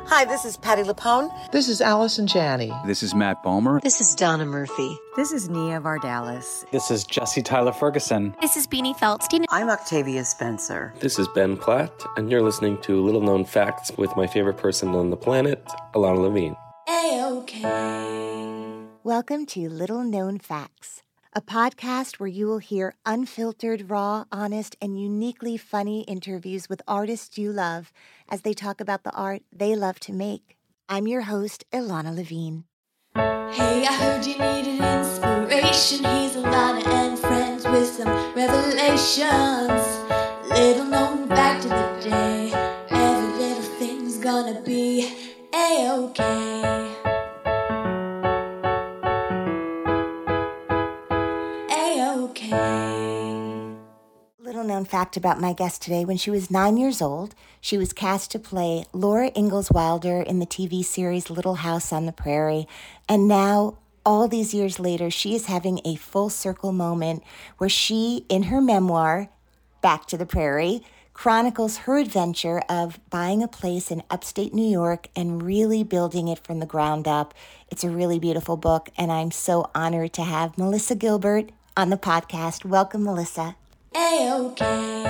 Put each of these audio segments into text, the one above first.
Hi, this is Patty Lapone. This is Allison Janney. This is Matt Bomer. This is Donna Murphy. This is Nia Vardalis. This is Jesse Tyler Ferguson. This is Beanie Feldstein. I'm Octavia Spencer. This is Ben Platt, and you're listening to Little Known Facts with my favorite person on the planet, Alana Levine. A-OK. Welcome to Little Known Facts, a podcast where you will hear unfiltered, raw, honest, and uniquely funny interviews with artists you love as they talk about the art they love to make. I'm your host, Ilana Levine. Hey, I heard you needed inspiration. He's Ilana and friends with some revelations. Little known fact of the day. Every little thing's gonna be A-OK. Little known fact about my guest today, when she was 9 years old, she was cast to play Laura Ingalls Wilder in the TV series Little House on the Prairie. And now, all these years later, she is having a full circle moment where she, in her memoir, Back to the Prairie, chronicles her adventure of buying a place in upstate New York and really building it from the ground up. It's a really beautiful book, and I'm so honored to have Melissa Gilbert on the podcast. Welcome, Melissa. A-OK.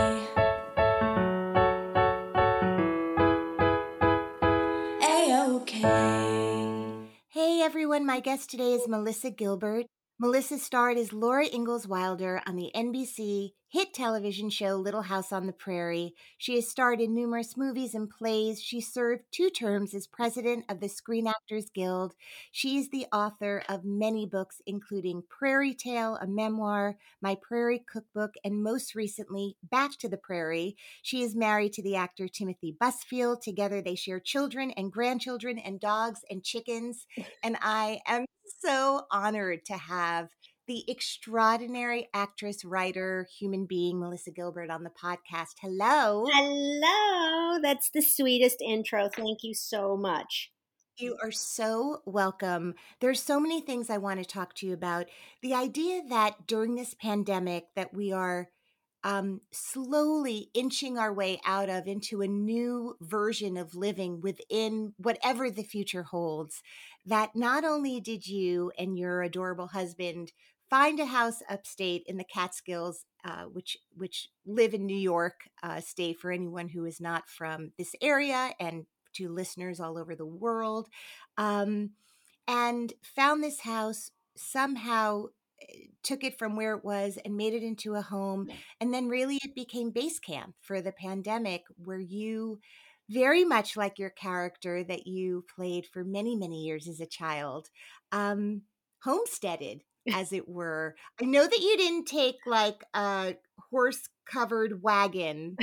A-OK. Hey everyone, my guest today is Melissa Gilbert. Melissa starred as Laura Ingalls Wilder on the NBC hit television show Little House on the Prairie. She has starred in numerous movies and plays. She served 2 terms as president of the Screen Actors Guild. She is the author of many books, including Prairie Tale, a memoir, My Prairie Cookbook, and most recently, Back to the Prairie. She is married to the actor Timothy Busfield. Together they share children and grandchildren and dogs and chickens. And I am so honored to have the extraordinary actress, writer, human being, Melissa Gilbert on the podcast. Hello. Hello. That's the sweetest intro. Thank you so much. You are so welcome. There's so many things I want to talk to you about. The idea that during this pandemic that we are slowly inching our way out of into a new version of living within whatever the future holds, that not only did you and your adorable husband find a house upstate in the Catskills, which live in New York State for anyone who is not from this area, and to listeners all over the world, and found this house, somehow took it from where it was and made it into a home. And then really it became base camp for the pandemic, where you, very much like your character that you played for many, many years as a child, homesteaded, as it were. I know that you didn't take like a horse-covered wagon.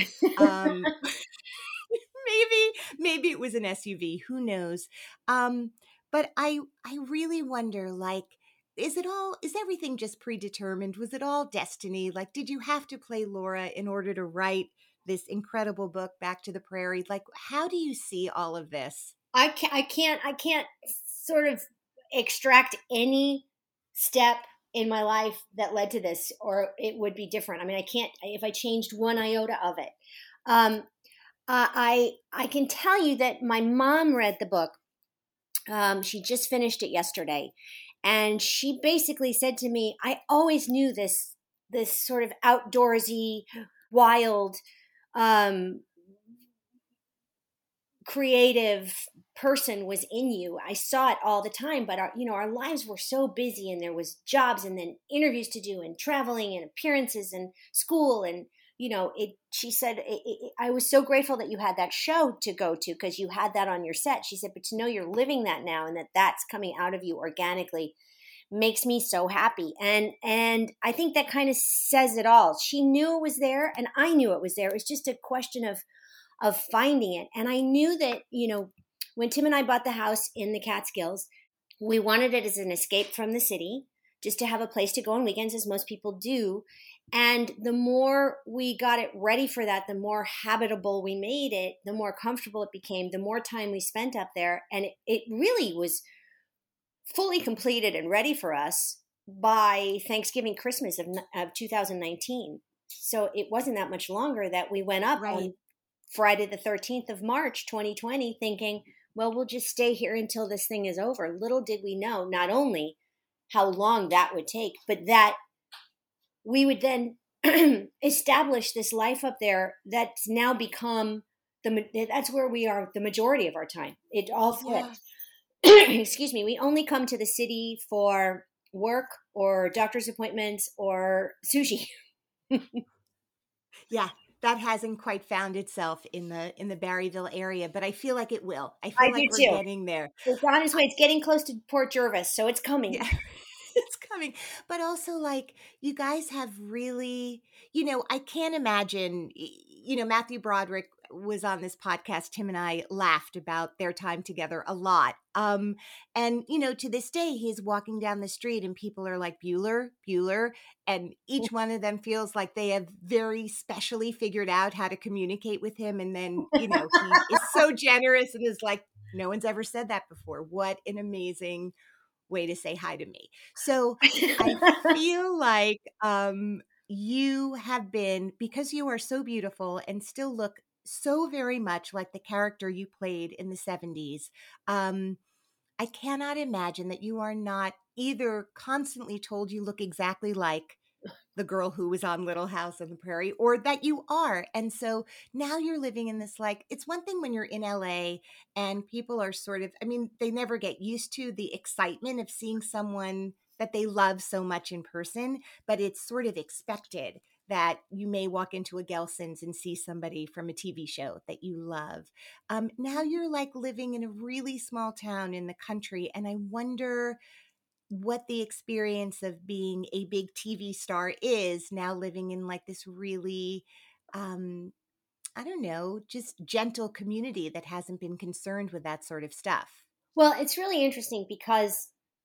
Maybe it was an SUV. Who knows? But I really wonder, like, is everything just predetermined? Was it all destiny? Like, did you have to play Laura in order to write this incredible book, Back to the Prairie? Like, how do you see all of this? I can't sort of extract any step in my life that led to this, or it would be different. I mean, I can't, if I changed one iota of it. I can tell you that my mom read the book. She just finished it yesterday. And she basically said to me, I always knew this sort of outdoorsy, wild, creative person was in you. I saw it all the time, but our lives were so busy, and there was jobs and then interviews to do and traveling and appearances and school. And, she said, I was so grateful that you had that show to go to, because you had that on your set. She said, but to know you're living that now and that that's coming out of you organically makes me so happy. And I think that kind of says it all. She knew it was there, and I knew it was there. It was just a question of finding it. And I knew that, when Tim and I bought the house in the Catskills, we wanted it as an escape from the city, just to have a place to go on weekends, as most people do. And the more we got it ready for that, the more habitable we made it, the more comfortable it became, the more time we spent up there. And it really was fully completed and ready for us by Thanksgiving, Christmas of 2019. So it wasn't that much longer that we went up on Friday the 13th of March, 2020, thinking well, we'll just stay here until this thing is over. Little did we know not only how long that would take, but that we would then establish this life up there that's now become that's where we are the majority of our time. It all flipped. Yeah. Excuse me. We only come to the city for work or doctor's appointments or sushi. Yeah, that hasn't quite found itself in the Barryville area, but I feel like it will. I feel like we're getting there. It's on its way. It's getting close to Port Jervis, so it's coming. Yeah. It's coming. But also, like, you guys have really, I can't imagine, Matthew Broderick was on this podcast. Tim and I laughed about their time together a lot. And, to this day, he's walking down the street and people are like, Bueller. And each one of them feels like they have very specially figured out how to communicate with him. And then, he is so generous and is like, no one's ever said that before. What an amazing way to say hi to me. So I feel like you have been, because you are so beautiful and still look so very much like the character you played in the 70s. I cannot imagine that you are not either constantly told you look exactly like the girl who was on Little House on the Prairie, or that you are. And so now you're living in this, like, it's one thing when you're in LA and people are sort of, they never get used to the excitement of seeing someone that they love so much in person, but it's sort of expected that you may walk into a Gelson's and see somebody from a TV show that you love. Now you're like living in a really small town in the country. And I wonder what the experience of being a big TV star is now living in like this really, I don't know, just gentle community that hasn't been concerned with that sort of stuff. Well, it's really interesting because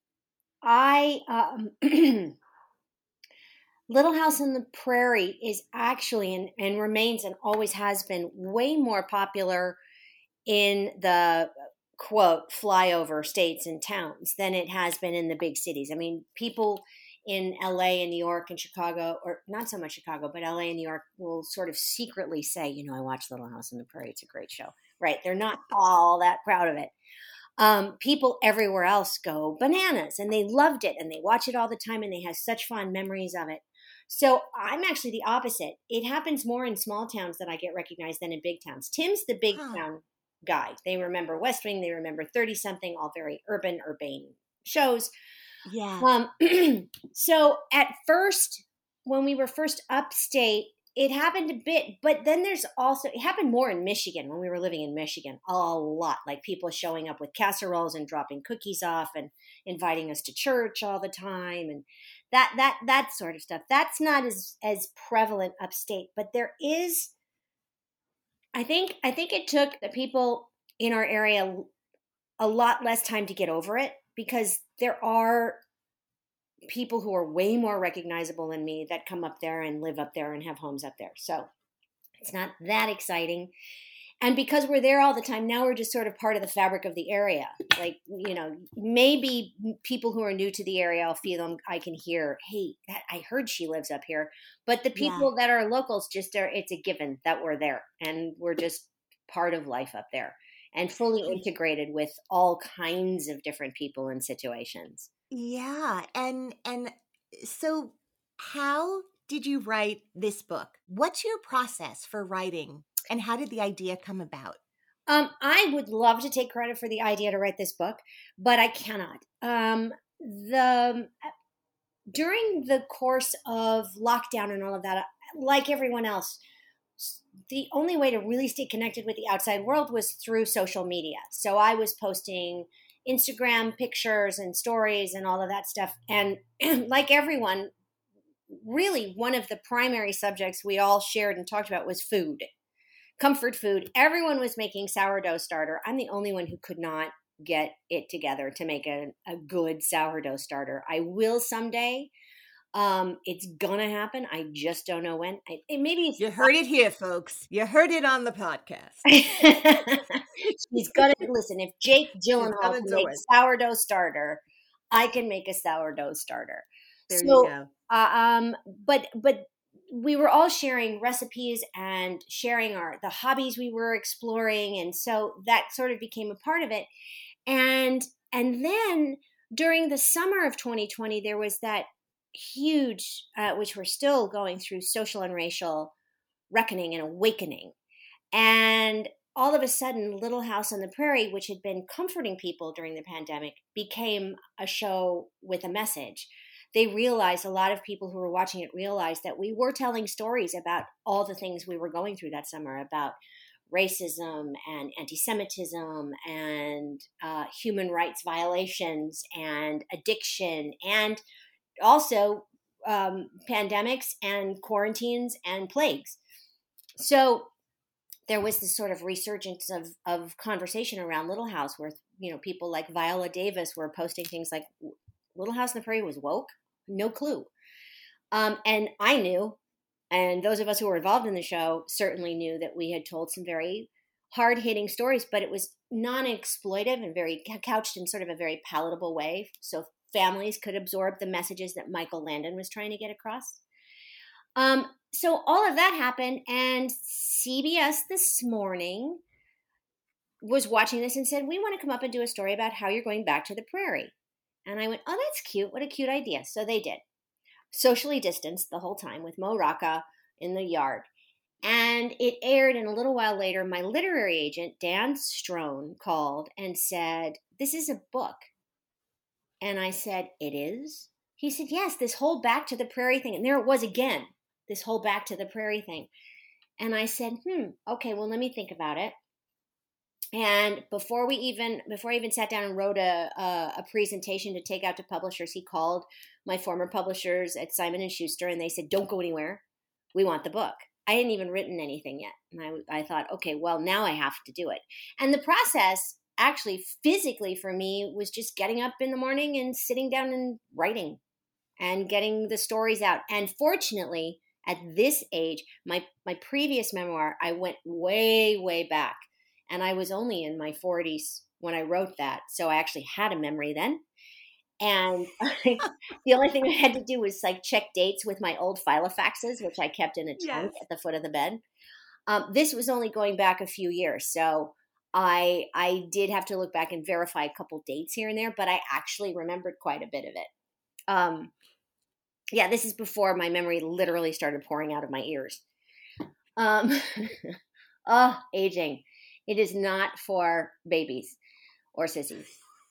Little House on the Prairie is actually and remains and always has been way more popular in the quote flyover states and towns than it has been in the big cities. People in LA and New York and Chicago, or not so much Chicago, but LA and New York will sort of secretly say, I watch Little House on the Prairie. It's a great show. Right. They're not all that proud of it. People everywhere else go bananas and they loved it and they watch it all the time and they have such fond memories of it. So I'm actually the opposite. It happens more in small towns that I get recognized than in big towns. Tim's the big town guy. They remember West Wing. They remember 30-something, all very urbane shows. Yeah. So at first, when we were first upstate, it happened a bit, but then it happened more in Michigan when we were living in Michigan, a lot, like people showing up with casseroles and dropping cookies off and inviting us to church all the time. And that sort of stuff. That's not as prevalent upstate, but there is, I think it took the people in our area a lot less time to get over it because there are people who are way more recognizable than me that come up there and live up there and have homes up there. So it's not that exciting. And because we're there all the time, now we're just sort of part of the fabric of the area. Like, maybe people who are new to the area, I'll feel them. I can hear, hey, I heard she lives up here. But the people that are locals it's a given that we're there and we're just part of life up there and fully integrated with all kinds of different people and situations. Yeah. And so how did you write this book? What's your process for writing and how did the idea come about? I would love to take credit for the idea to write this book, but I cannot. During the course of lockdown and all of that, like everyone else, the only way to really stay connected with the outside world was through social media. So I was posting Instagram pictures and stories and all of that stuff. And like everyone, really one of the primary subjects we all shared and talked about was food, comfort food. Everyone was making sourdough starter. I'm the only one who could not get it together to make a good sourdough starter. I will someday. It's gonna happen. I just don't know when. You heard it here, folks. You heard it on the podcast. She's gonna listen. If Jake Gyllenhaal can make sourdough starter, I can make a sourdough starter. There you go. But we were all sharing recipes and sharing the hobbies we were exploring. And so that sort of became a part of it. And then during the summer of 2020, there was that huge, which we're still going through, social and racial reckoning and awakening. And all of a sudden, Little House on the Prairie, which had been comforting people during the pandemic, became a show with a message. They realized, a lot of people who were watching it realized that we were telling stories about all the things we were going through that summer, about racism and anti-Semitism and human rights violations and addiction, and also pandemics and quarantines and plagues. So there was this sort of resurgence of conversation around Little House, where, you know, people like Viola Davis were posting things like, Little House on the Prairie was woke? No clue. And I knew, and those of us who were involved in the show certainly knew, that we had told some very hard-hitting stories, but it was non-exploitive and very couched in sort of a very palatable way, so families could absorb the messages that Michael Landon was trying to get across. So all of that happened, and CBS this morning was watching this and said, we want to come up and do a story about how you're going back to the prairie. And I went, oh, that's cute. What a cute idea. So they did. Socially distanced the whole time with Mo Rocca in the yard. And it aired, and a little while later, my literary agent, Dan Strone, called and said, this is a book. And I said, it is? He said, yes, this whole Back to the Prairie thing. And there it was again, this whole Back to the Prairie thing. And I said, okay, well, let me think about it. And before I even sat down and wrote a presentation to take out to publishers, he called my former publishers at Simon & Schuster, and they said, don't go anywhere. We want the book. I hadn't even written anything yet. And I thought, okay, well, now I have to do it. And the process, actually, physically for me, was just getting up in the morning and sitting down and writing and getting the stories out. And fortunately, at this age, my previous memoir, I went way, way back. And I was only in my 40s when I wrote that. So I actually had a memory then. And the only thing I had to do was like check dates with my old Filofaxes, which I kept in a trunk at the foot of the bed. This was only going back a few years. So I did have to look back and verify a couple dates here and there, but I actually remembered quite a bit of it. This is before my memory literally started pouring out of my ears. Aging. It is not for babies or sissies.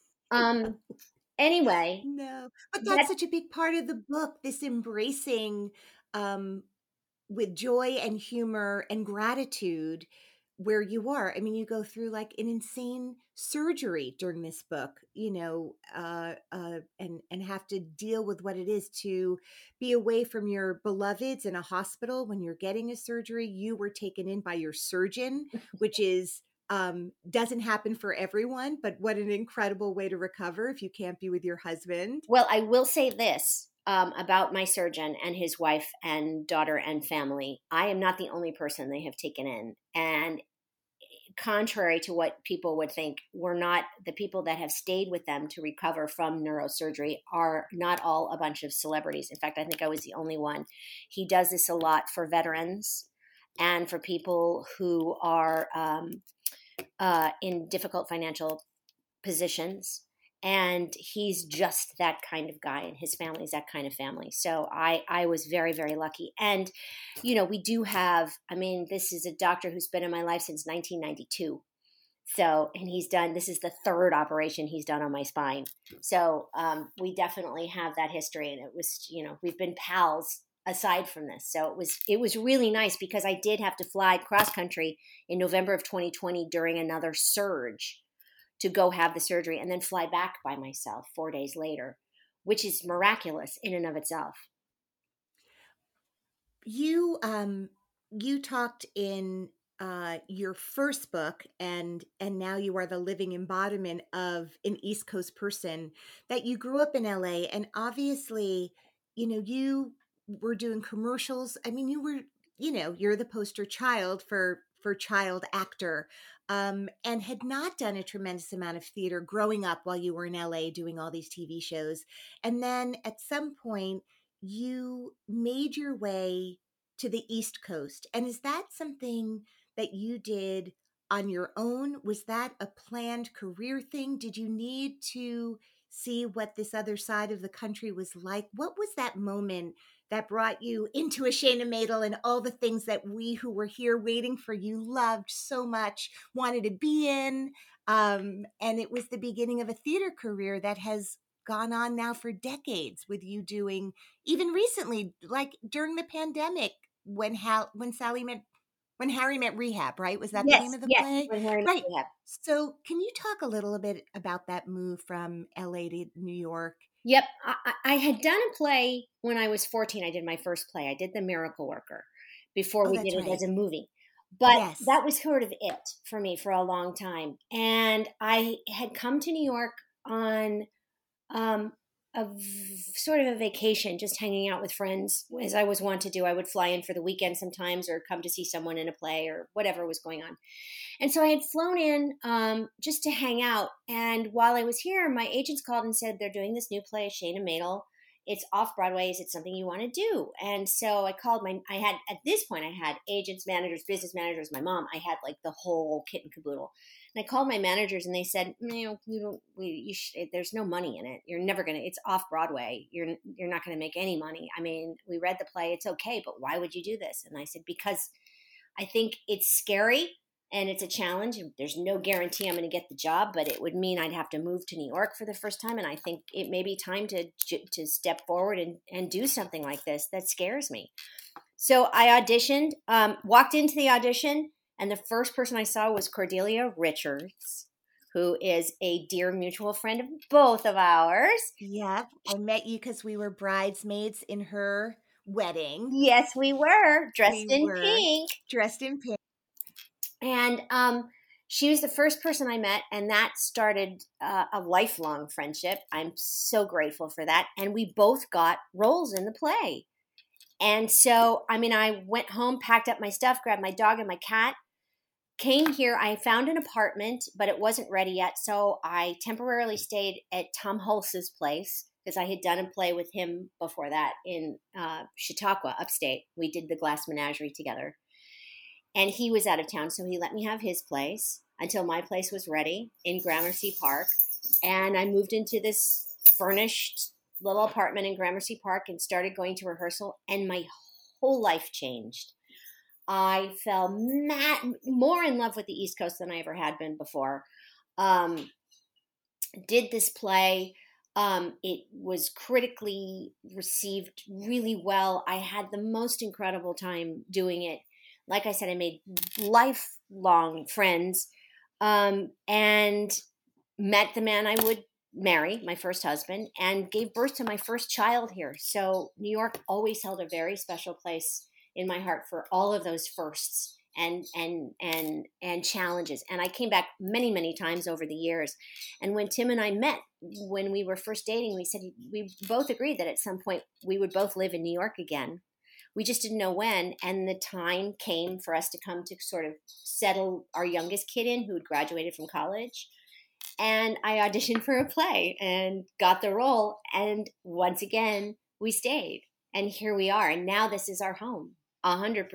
Anyway. No, but that's such a big part of the book, this embracing with joy and humor and gratitude where you are. I mean, you go through like an insane surgery during this book, you know, and have to deal with what it is to be away from your beloveds in a hospital when you're getting a surgery. You were taken in by your surgeon, which is doesn't happen for everyone, but what an incredible way to recover if you can't be with your husband. Well, I will say this about my surgeon and his wife and daughter and family. I am not the only person they have taken in. And contrary to what people would think, we're not, the people that have stayed with them to recover from neurosurgery are not all a bunch of celebrities. In fact, I think I was the only one. He does this a lot for veterans and for people who are in difficult financial positions. And he's just that kind of guy, and his family is that kind of family. So I was very, very lucky. And, you know, we do have, I mean, this is a doctor who's been in my life since 1992. So, and this is the third operation he's done on my spine. So we definitely have that history. And it was, you know, we've been pals aside from this. So it was really nice because I did have to fly cross country in November of 2020 during another surge to go have the surgery and then fly back by myself 4 days later, which is miraculous in and of itself. You talked in your first book, and now you are the living embodiment of an East Coast person, that you grew up in LA, and obviously, you know, you were doing commercials. I mean, you're the poster child for child actor, and had not done a tremendous amount of theater growing up while you were in LA doing all these TV shows. And then at some point you made your way to the East Coast. And is that something that you did on your own? Was that a planned career thing? Did you need to see what this other side of the country was like? What was that moment that brought you into A Shayna Maidel and all the things that we who were here waiting for you loved so much, wanted to be in? And it was the beginning of a theater career that has gone on now for decades, with you doing, even recently, like during the pandemic, when Harry Met Rehab, right? Was that the name of the play? When Harry Met Right. Rehab. So can you talk a little bit about that move from LA to New York? Yep. I had done a play when I was 14. I did my first play. I did The Miracle Worker before we that's did it right. as a movie. But Yes. that was sort of it for me for a long time. And I had come to New York on sort of a vacation, just hanging out with friends, as I was wont to do. I would fly in for the weekend sometimes, or come to see someone in a play, or whatever was going on. And so I had flown in just to hang out. And while I was here, my agents called and said, they're doing this new play, Shayna Maidel. It's off Broadway. Is it something you want to do? And so I called at this point, I had agents, managers, business managers, my mom. I had like the whole kit and caboodle. And I called my managers and they said, there's no money in it. You're never going to, it's off Broadway. You're not going to make any money. I mean, we read the play. It's okay, but why would you do this? And I said, because I think it's scary and it's a challenge. There's no guarantee I'm going to get the job, but it would mean I'd have to move to New York for the first time. And I think it may be time to step forward and do something like this. That scares me. So I auditioned, walked into the audition, and the first person I saw was Cordelia Richards, who is a dear mutual friend of both of ours. Yep. I met you because we were bridesmaids in her wedding. Yes, we were. Dressed in pink. And she was the first person I met, and that started a lifelong friendship. I'm so grateful for that. And we both got roles in the play. And so, I mean, I went home, packed up my stuff, grabbed my dog and my cat, came here. I found an apartment, but it wasn't ready yet. So I temporarily stayed at Tom Hulse's place because I had done a play with him before that in Chautauqua, upstate. We did The Glass Menagerie together. And he was out of town, so he let me have his place until my place was ready in Gramercy Park. And I moved into this furnished little apartment in Gramercy Park and started going to rehearsal, and my whole life changed. I fell more in love with the East Coast than I ever had been before. Did this play. It was critically received really well. I had the most incredible time doing it. Like I said, I made lifelong friends and met the man I would marry, my first husband, and gave birth to my first child here. So New York always held a very special place in my heart for all of those firsts and challenges. And I came back many, many times over the years. And when Tim and I met, when we were first dating, we both agreed that at some point we would both live in New York again. We just didn't know when, and the time came for us to come to sort of settle our youngest kid in, who had graduated from college. And I auditioned for a play and got the role. And once again, we stayed. And here we are. And now this is our home, 100%.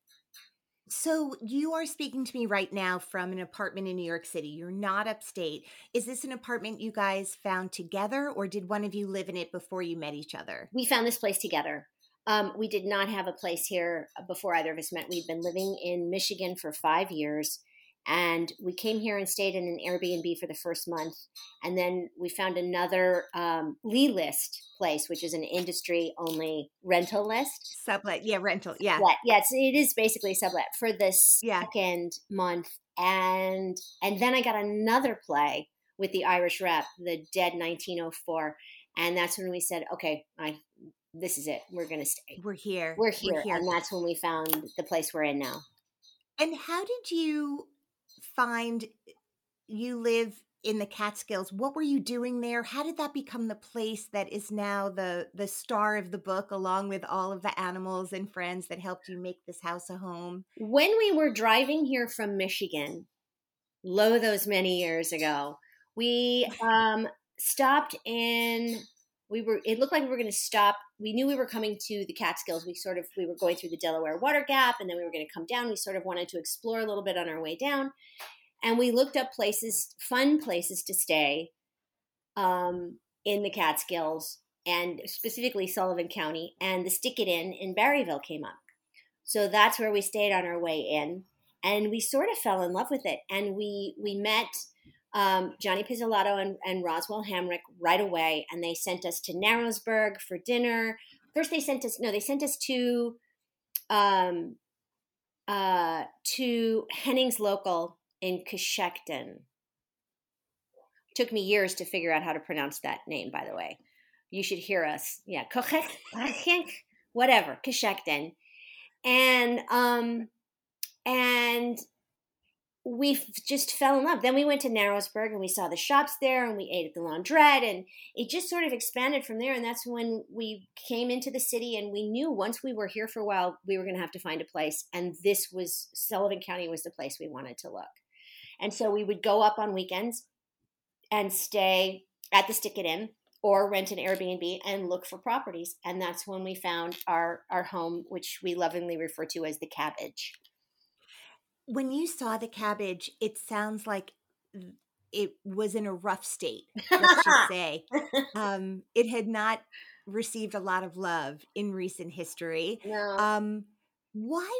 So you are speaking to me right now from an apartment in New York City. You're not upstate. Is this an apartment you guys found together, or did one of you live in it before you met each other? We found this place together. We did not have a place here before either of us met. We'd been living in Michigan for 5 years, and we came here and stayed in an Airbnb for the first month. And then we found another Lee List place, which is an industry-only rental list. Sublet, yeah, rental, yeah. Yeah, it is basically a sublet for the second month. And then I got another play with the Irish Rep, The Dead 1904. And that's when we said, okay, this is it. We're going to stay. We're here. And that's when we found the place we're in now. And how did you find you live in the Catskills? What were you doing there? How did that become the place that is now the star of the book, along with all of the animals and friends that helped you make this house a home? When we were driving here from Michigan, those many years ago, we stopped in it looked like we were going to stop. We knew we were coming to the Catskills. We were going through the Delaware Water Gap, and then we were going to come down. We sort of wanted to explore a little bit on our way down. And we looked up fun places to stay in the Catskills, and specifically Sullivan County, and the Stick It in Barryville came up. So that's where we stayed on our way in, and we sort of fell in love with it. And we met Johnny Pizzolatto and Roswell Hamrick right away, and they sent us to Narrowsburg for dinner. First, they sent us to Henning's Local in Coshocton. Took me years to figure out how to pronounce that name, by the way. You should hear us. Yeah, whatever, Coshocton. And we just fell in love. Then we went to Narrowsburg and we saw the shops there, and we ate at the Laundrette, and it just sort of expanded from there. And that's when we came into the city, and we knew once we were here for a while, we were going to have to find a place. And Sullivan County was the place we wanted to look. And so we would go up on weekends and stay at the Stick It In or rent an Airbnb and look for properties. And that's when we found our home, which we lovingly refer to as the Cabbage. When you saw the Cabbage, it sounds like it was in a rough state, let's just say. It had not received a lot of love in recent history. No. Why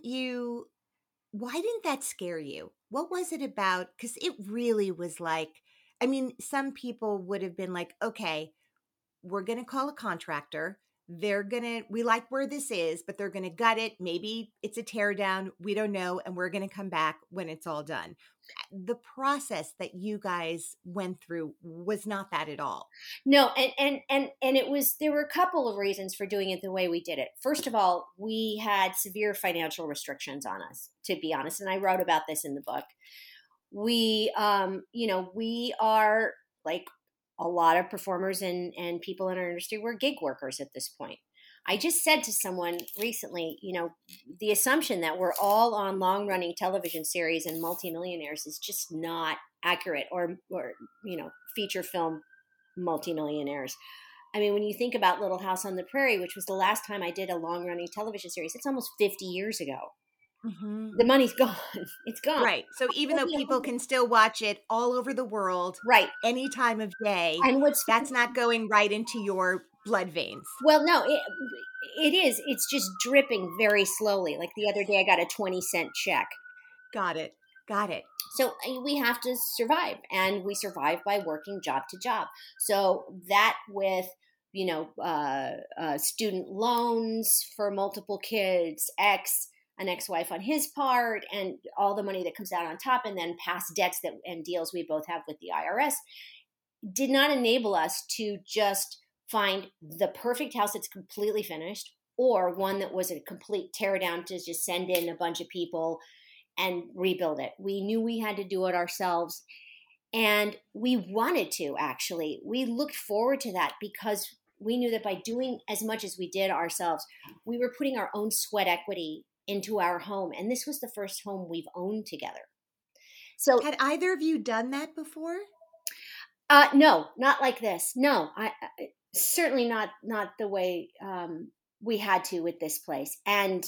didn't that scare you? What was it about? Because it really was like, I mean, some people would have been like, okay, we're going to call a contractor. We like where this is, but they're going to gut it. Maybe it's a tear down. We don't know. And we're going to come back when it's all done. The process that you guys went through was not that at all. No. And there were a couple of reasons for doing it the way we did it. First of all, we had severe financial restrictions on us, to be honest. And I wrote about this in the book. We are like a lot of performers and people in our industry, we're gig workers at this point. I just said to someone recently, the assumption that we're all on long-running television series and multimillionaires is just not accurate, or feature film multimillionaires. I mean, when you think about Little House on the Prairie, which was the last time I did a long-running television series, it's almost 50 years ago. Mm-hmm. The money's gone. It's gone. Right. So even though people can still watch it all over the world, right, any time of day, and that's not going right into your blood veins. Well, no, it is. It's just dripping very slowly. Like the other day, I got a 20-cent check. Got it. So we have to survive, and we survive by working job to job. So that with student loans for multiple kids, an ex-wife on his part, and all the money that comes out on top, and then past debts and deals we both have with the IRS, did not enable us to just find the perfect house that's completely finished, or one that was a complete tear down to just send in a bunch of people and rebuild it. We knew we had to do it ourselves, and we wanted to, actually. We looked forward to that because we knew that by doing as much as we did ourselves, we were putting our own sweat equity into our home. And this was the first home we've owned together. So had either of you done that before? No, not like this. No, I certainly not the way we had to with this place. And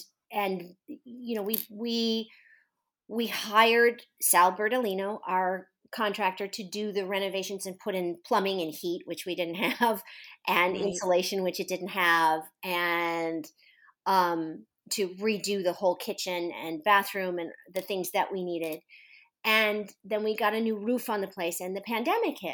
we hired Sal Bertolino, our contractor, to do the renovations and put in plumbing and heat, which we didn't have, and insulation, which it didn't have, and to redo the whole kitchen and bathroom and the things that we needed. And then we got a new roof on the place, and the pandemic hit.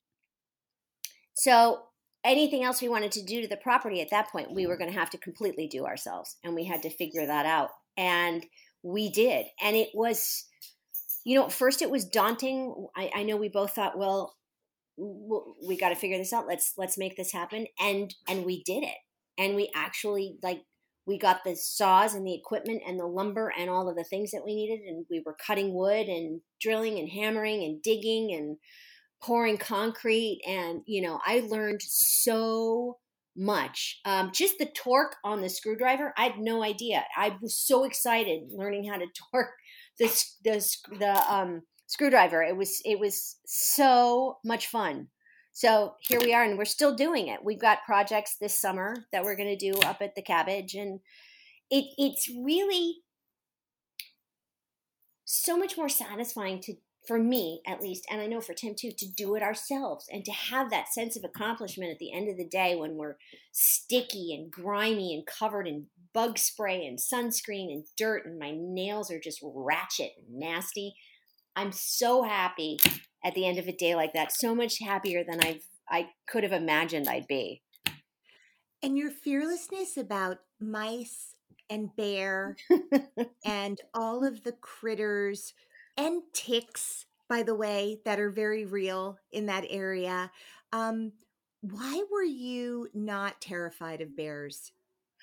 So anything else we wanted to do to the property at that point, we were going to have to completely do ourselves, and we had to figure that out. And we did. And it was, at first it was daunting. I know we both thought, well, we got to figure this out. Let's make this happen. And we did it. And we actually we got the saws and the equipment and the lumber and all of the things that we needed. And we were cutting wood and drilling and hammering and digging and pouring concrete. And, I learned so much. Just the torque on the screwdriver, I had no idea. I was so excited learning how to torque the screwdriver. It was so much fun So here we are, and we're still doing it. We've got projects this summer that we're going to do up at the Cabbage, and it's really so much more satisfying for me at least, and I know for Tim too, to do it ourselves and to have that sense of accomplishment at the end of the day when we're sticky and grimy and covered in bug spray and sunscreen and dirt and my nails are just ratchet and nasty. I'm so happy at the end of a day like that, so much happier than I could have imagined I'd be. And your fearlessness about mice and bear and all of the critters and ticks, by the way, that are very real in that area. Why were you not terrified of bears?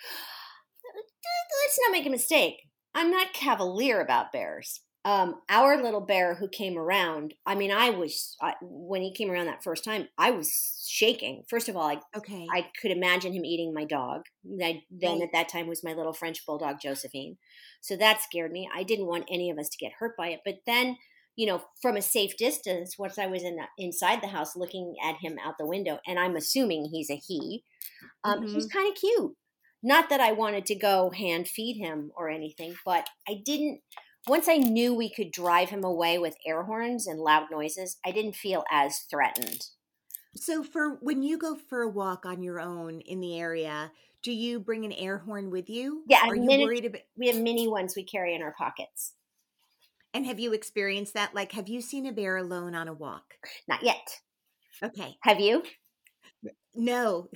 Let's not make a mistake. I'm not cavalier about bears. Our little bear who came around, I mean, when he came around that first time, I was shaking. First of all, I could imagine him eating my dog. Then at that time was my little French bulldog, Josephine. So that scared me. I didn't want any of us to get hurt by it. But then, from a safe distance, once I was inside the house looking at him out the window, and I'm assuming he's a he, he's kind of cute. Not that I wanted to go hand feed him or anything, but I didn't. Once I knew we could drive him away with air horns and loud noises, I didn't feel as threatened. So when you go for a walk on your own in the area, do you bring an air horn with you? Yeah. Are you worried about? We have mini ones we carry in our pockets. And have you experienced that? Like, have you seen a bear alone on a walk? Not yet. Okay. Have you? No.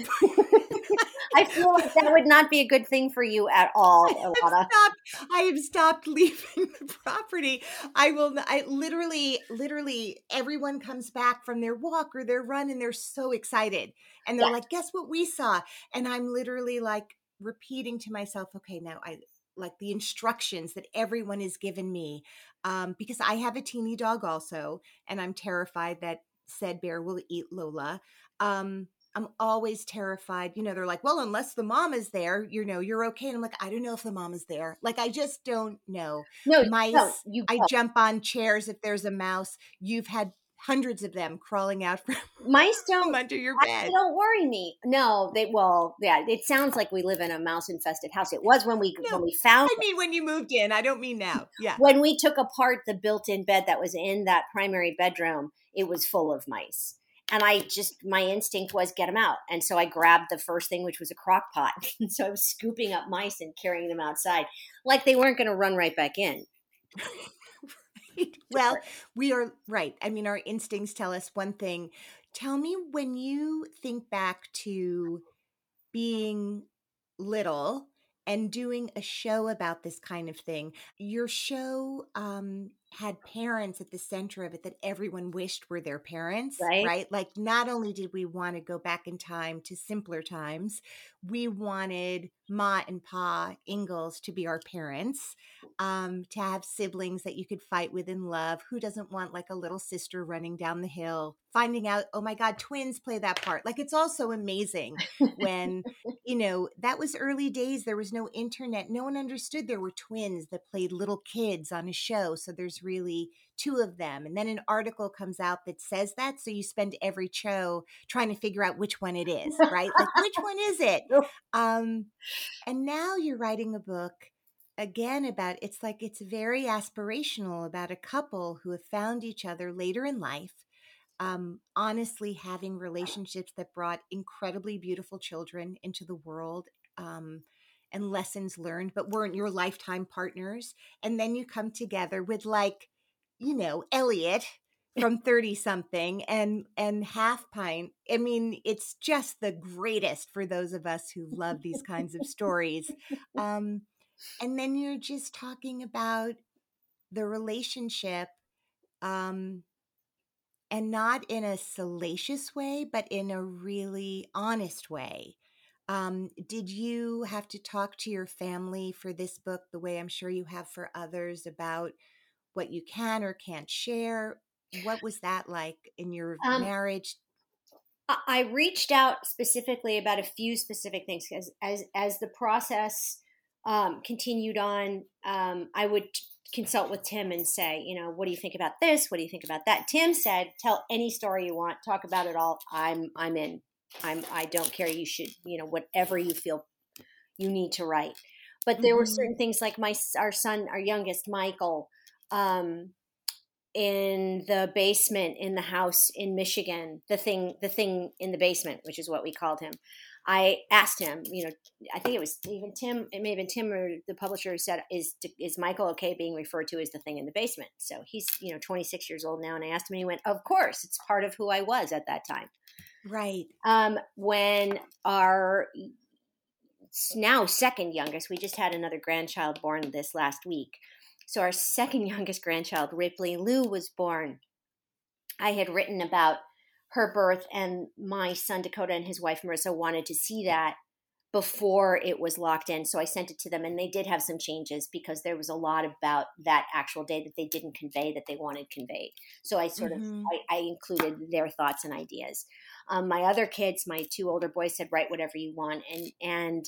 I feel like that would not be a good thing for you at all, Ilana. I have stopped leaving the property. I literally, everyone comes back from their walk or their run and they're so excited. And they're like, guess what we saw? And I'm literally like repeating to myself, okay, now I like the instructions that everyone has given me, because I have a teeny dog also, and I'm terrified that said bear will eat Lola. I'm always terrified. They're like, well, unless the mom is there, you're okay. And I'm like, I don't know if the mom is there. Like, I just don't know. No, mice. I jump on chairs if there's a mouse. You've had hundreds of them crawling out from mice don't under your bed. Don't worry me. No, it sounds like we live in a mouse infested house. It was when we found. I mean, when you moved in. I don't mean now. Yeah. When we took apart the built-in bed that was in that primary bedroom, it was full of mice. And my instinct was get them out. And so I grabbed the first thing, which was a crock pot. And so I was scooping up mice and carrying them outside like they weren't going to run right back in. Right. Well, we are right. I mean, our instincts tell us one thing. Tell me, when you think back to being little and doing a show about this kind of thing, your show had parents at the center of it that everyone wished were their parents, right? Like, not only did we want to go back in time to simpler times, we wanted Ma and Pa Ingalls to be our parents, to have siblings that you could fight with and love. Who doesn't want like a little sister running down the hill, finding out, oh my God, twins play that part. Like, it's also amazing when, that was early days. There was no internet. No one understood there were twins that played little kids on a show. So there's really two of them. And then an article comes out that says that. So you spend every show trying to figure out which one it is, right? Like, which one is it? And now you're writing a book again about, it's very aspirational about a couple who have found each other later in life, honestly having relationships that brought incredibly beautiful children into the world, and lessons learned, but weren't your lifetime partners. And then you come together with Elliot from 30 something and Half Pint. I mean, it's just the greatest for those of us who love these kinds of stories. And then you're just talking about the relationship, and not in a salacious way, but in a really honest way. Did you have to talk to your family for this book the way I'm sure you have for others about what you can or can't share? What was that like in your marriage? I reached out specifically about a few specific things because as the process continued on, I would consult with Tim and say, what do you think about this? What do you think about that? Tim said, tell any story you want, talk about it all. I'm in. I don't care. You should, whatever you feel you need to write. But there were certain things like our son, our youngest, Michael, in the basement in the house in Michigan, the thing in the basement, which is what we called him. I asked him, I think it was even Tim, it may have been Tim or the publisher who said, is Michael okay being referred to as the thing in the basement? So he's, 26 years old now. And I asked him and he went, of course, it's part of who I was at that time. Right. When our now second youngest, we just had another grandchild born this last week. So our second youngest grandchild, Ripley Lou, was born. I had written about her birth, and my son Dakota and his wife Marissa wanted to see that before it was locked in. So I sent it to them, and they did have some changes because there was a lot about that actual day that they didn't convey that they wanted conveyed. So I sort of I included their thoughts and ideas. My other kids, my two older boys, said write whatever you want, and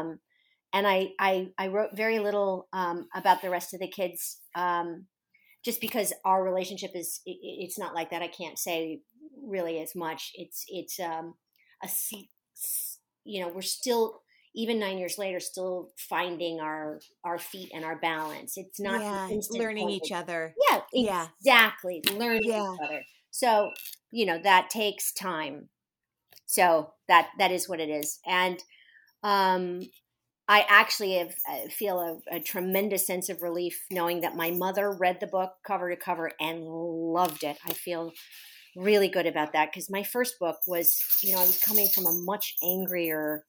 I wrote very little about the rest of the kids. Just because our relationship it's not like that. I can't say really as much. We're still, even 9 years later, still finding our feet and our balance. It's not learning each other. Yeah, exactly. Learning each other. So, that takes time. So that is what it is. And, I actually feel a tremendous sense of relief knowing that my mother read the book cover to cover and loved it. I feel really good about that because my first book was, I was coming from a much angrier,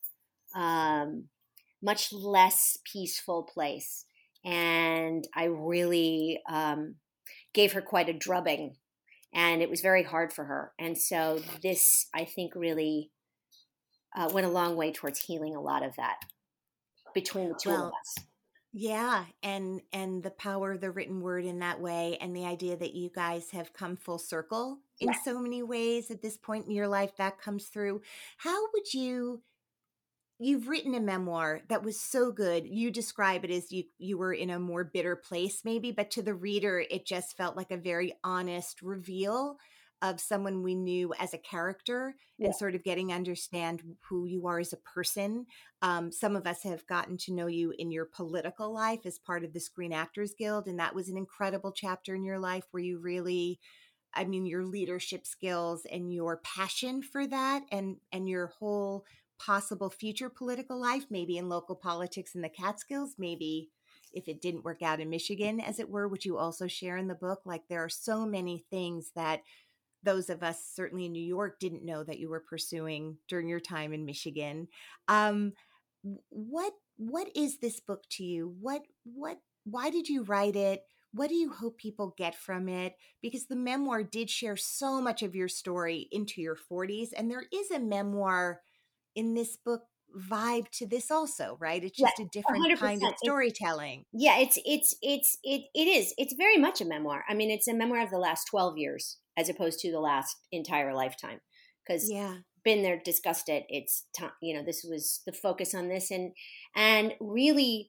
much less peaceful place. And I really gave her quite a drubbing, and it was very hard for her. And so this, I think, really went a long way towards healing a lot of that. Between the two of us. Yeah. And the power of the written word in that way. And the idea that you guys have come full circle in so many ways at this point in your life, that comes through. How would you've written a memoir that was so good. You describe it as you were in a more bitter place maybe, but to the reader, it just felt like a very honest reveal of someone we knew as a character and sort of getting to understand who you are as a person. Some of us have gotten to know you in your political life as part of the Screen Actors Guild. And that was an incredible chapter in your life where you really, your leadership skills and your passion for that and your whole possible future political life, maybe in local politics in the Catskills, maybe if it didn't work out in Michigan, as it were, which you also share in the book. Like there are so many things that those of us certainly in New York didn't know that you were pursuing during your time in Michigan. What is this book to you? Why did you write it? What do you hope people get from it? Because the memoir did share so much of your story into your 40s, and there is a memoir in this book vibe to this also, right? It's just a different 100%. Kind of storytelling. It is. It's very much a memoir. It's a memoir of the last 12 years as opposed to the last entire lifetime. Because been there, discussed it. It's time, this was the focus on this, and really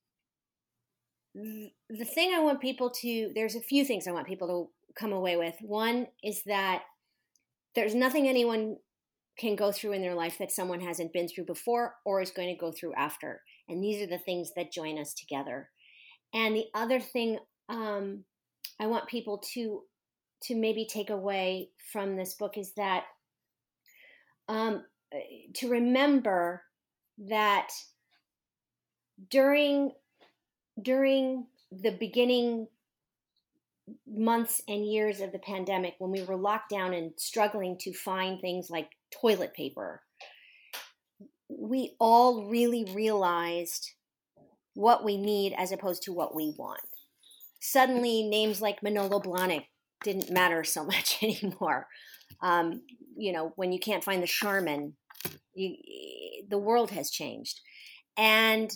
the thing I want people to. There's a few things I want people to come away with. One is that there's nothing anyone can go through in their life that someone hasn't been through before or is going to go through after. And these are the things that join us together. And the other thing I want people to maybe take away from this book is that to remember that during the beginning months and years of the pandemic, when we were locked down and struggling to find things like toilet paper, we all really realized what we need as opposed to what we want. Suddenly, names like Manolo Blahnik didn't matter so much anymore. When you can't find the Charmin, the world has changed. And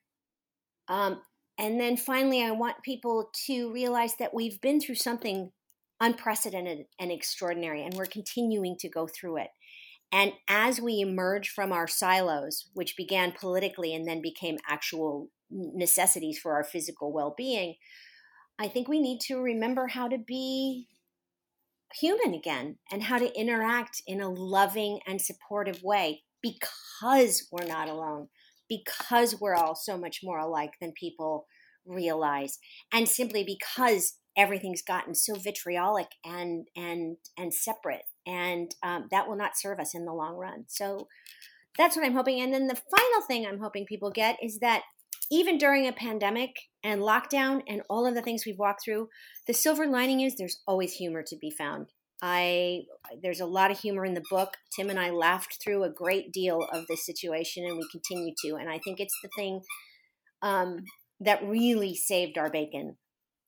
then finally, I want people to realize that we've been through something unprecedented and extraordinary, and we're continuing to go through it. And as we emerge from our silos, which began politically and then became actual necessities for our physical well-being, I think we need to remember how to be human again and how to interact in a loving and supportive way, because we're not alone, because we're all so much more alike than people realize, and simply because everything's gotten so vitriolic and separate, and that will not serve us in the long run. So that's what I'm hoping. And then the final thing I'm hoping people get is that even during a pandemic and lockdown and all of the things we've walked through, the silver lining is there's always humor to be found. There's a lot of humor in the book. Tim and I laughed through a great deal of this situation, and we continue to. And I think it's the thing that really saved our bacon.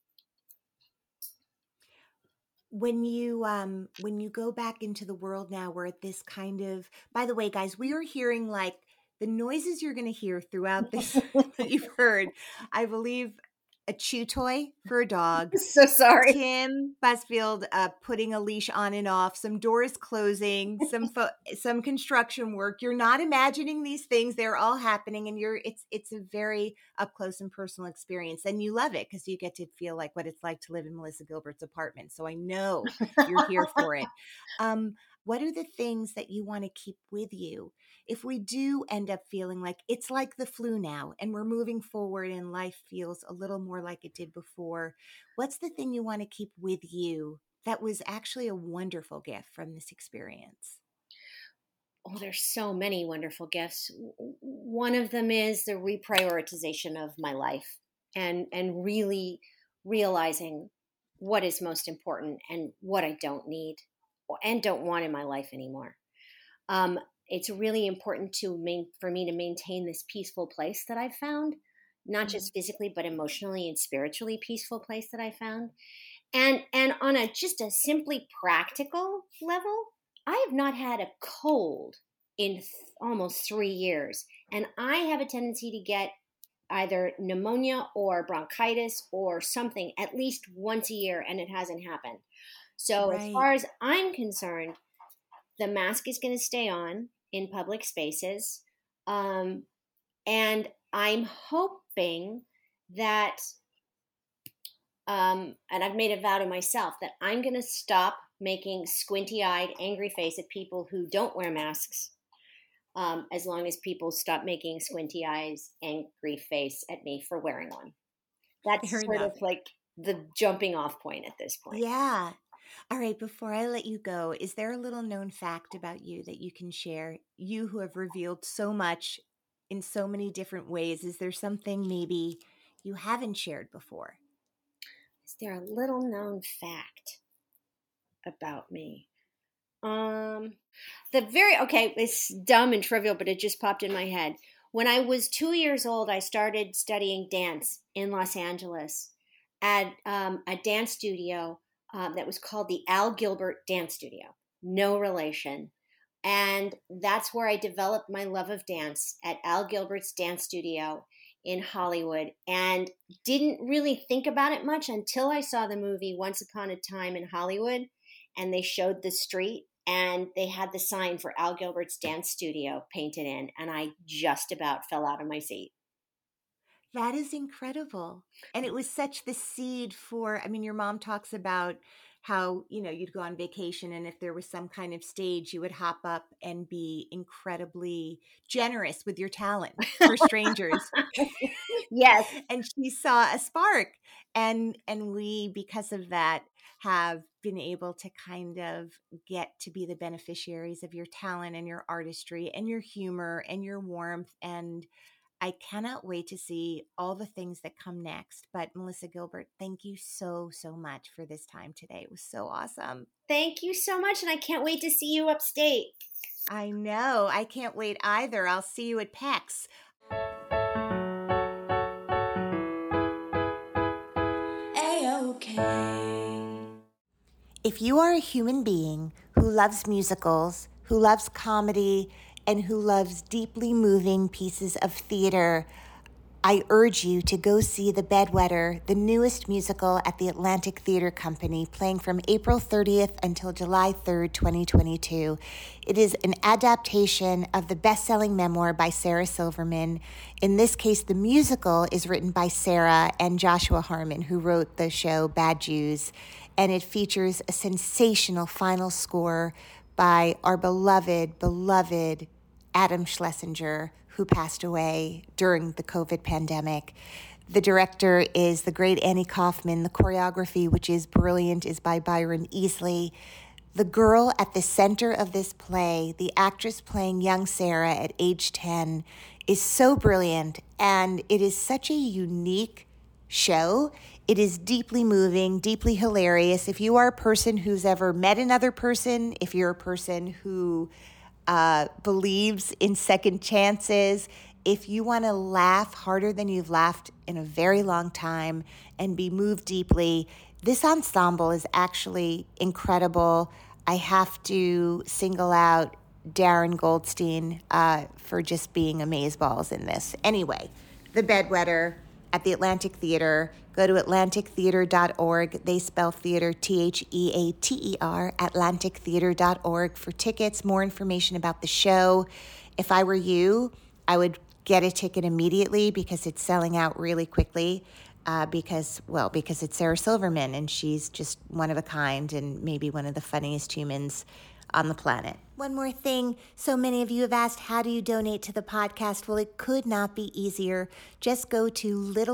When you go back into the world now, we're at this kind of, by the way, guys, we are hearing like the noises you're going to hear throughout this that you've heard. I believe a chew toy for a dog. So sorry. Tim Busfield putting a leash on and off, some doors closing, some construction work. You're not imagining these things; they're all happening, and it's a very up close and personal experience, and you love it because you get to feel like what it's like to live in Melissa Gilbert's apartment. So I know you're here for it. What are the things that you want to keep with you if we do end up feeling like it's like the flu now and we're moving forward and life feels a little more like it did before? What's the thing you want to keep with you that was actually a wonderful gift from this experience? Oh, there's so many wonderful gifts. One of them is the reprioritization of my life and really realizing what is most important and what I don't need and don't want in my life anymore. It's really important for me to maintain this peaceful place that I've found, not just physically, but emotionally and spiritually peaceful place that I found. And on just a simply practical level, I have not had a cold in almost 3 years. And I have a tendency to get either pneumonia or bronchitis or something at least once a year, and it hasn't happened. So As far as I'm concerned, the mask is going to stay on in public spaces. And I'm hoping that, and I've made a vow to myself that I'm going to stop making squinty-eyed, angry face at people who don't wear masks, as long as people stop making squinty eyes, angry face at me for wearing one. That's sort of like the jumping off point at this point. Yeah. All right, before I let you go, is there a little known fact about you that you can share? You who have revealed so much in so many different ways, is there something maybe you haven't shared before? Is there a little known fact about me? It's dumb and trivial, but it just popped in my head. When I was 2 years old, I started studying dance in Los Angeles at a dance studio that was called the Al Gilbert Dance Studio. No relation. And that's where I developed my love of dance, at Al Gilbert's Dance Studio in Hollywood, and didn't really think about it much until I saw the movie Once Upon a Time in Hollywood, and they showed the street and they had the sign for Al Gilbert's Dance Studio painted in, and I just about fell out of my seat. That is incredible. And it was such the seed for, your mom talks about how, you'd go on vacation, and if there was some kind of stage, you would hop up and be incredibly generous with your talent for strangers. Yes. And she saw a spark. And we, because of that, have been able to kind of get to be the beneficiaries of your talent and your artistry and your humor and your warmth. And I cannot wait to see all the things that come next. But Melissa Gilbert, thank you so, so much for this time today. It was so awesome. Thank you so much. And I can't wait to see you upstate. I know. I can't wait either. I'll see you at PAX. A-OK. If you are a human being who loves musicals, who loves comedy, and who loves deeply moving pieces of theater, I urge you to go see The Bedwetter, the newest musical at the Atlantic Theater Company, playing from April 30th until July 3rd, 2022. It is an adaptation of the best-selling memoir by Sarah Silverman. In this case, the musical is written by Sarah and Joshua Harmon, who wrote the show Bad Jews, and it features a sensational final score by our beloved Adam Schlesinger, who passed away during the COVID pandemic. The director is the great Annie Kaufman. The choreography, which is brilliant, is by Byron Easley. The girl at the center of this play, the actress playing young Sarah at age 10, is so brilliant, and it is such a unique show. It is deeply moving, deeply hilarious. If you are a person who's ever met another person, if you're a person who believes in second chances, if you want to laugh harder than you've laughed in a very long time and be moved deeply, this ensemble is actually incredible. I have to single out Darren Goldstein for just being amazeballs in this. Anyway, The Bedwetter at the Atlantic Theater. Go to atlantictheater.org. They spell theater Theater, atlantictheater.org for tickets, more information about the show. If I were you, I would get a ticket immediately because it's selling out really quickly because it's Sarah Silverman, and she's just one of a kind and maybe one of the funniest humans on the planet. One more thing. So many of you have asked, how do you donate to the podcast? Well, it could not be easier. Just go to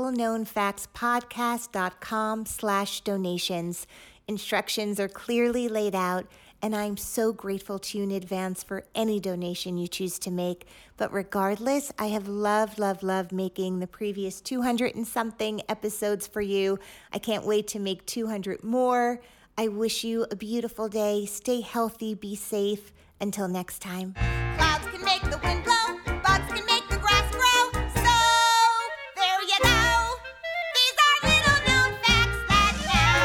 littleknownfactspodcast.com/donations. Instructions are clearly laid out, and I'm so grateful to you in advance for any donation you choose to make. But regardless, I have loved making the previous 200 and something episodes for you. I can't wait to make 200 more. I wish you a beautiful day. Stay healthy, be safe. Until next time. Clouds can make the wind blow, bugs can make the grass grow. So, there you go. These are little known facts that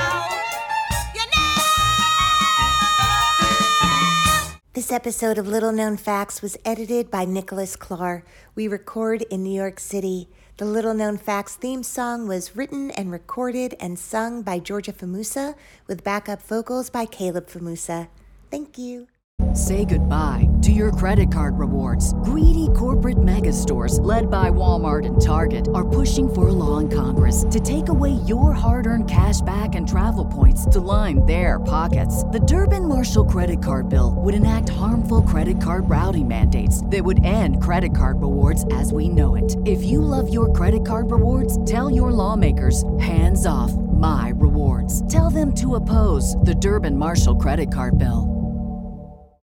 now you know. This episode of Little Known Facts was edited by Nicholas Clark. We record in New York City. The Little Known Facts theme song was written and recorded and sung by Georgia Famusa with backup vocals by Caleb Famusa. Thank you. Say goodbye to your credit card rewards. Greedy corporate mega stores, led by Walmart and Target, are pushing for a law in Congress to take away your hard-earned cash back and travel points to line their pockets. The Durbin-Marshall credit card bill would enact harmful credit card routing mandates that would end credit card rewards as we know it. If you love your credit card rewards, tell your lawmakers, hands off my rewards. Tell them to oppose the Durbin-Marshall credit card bill.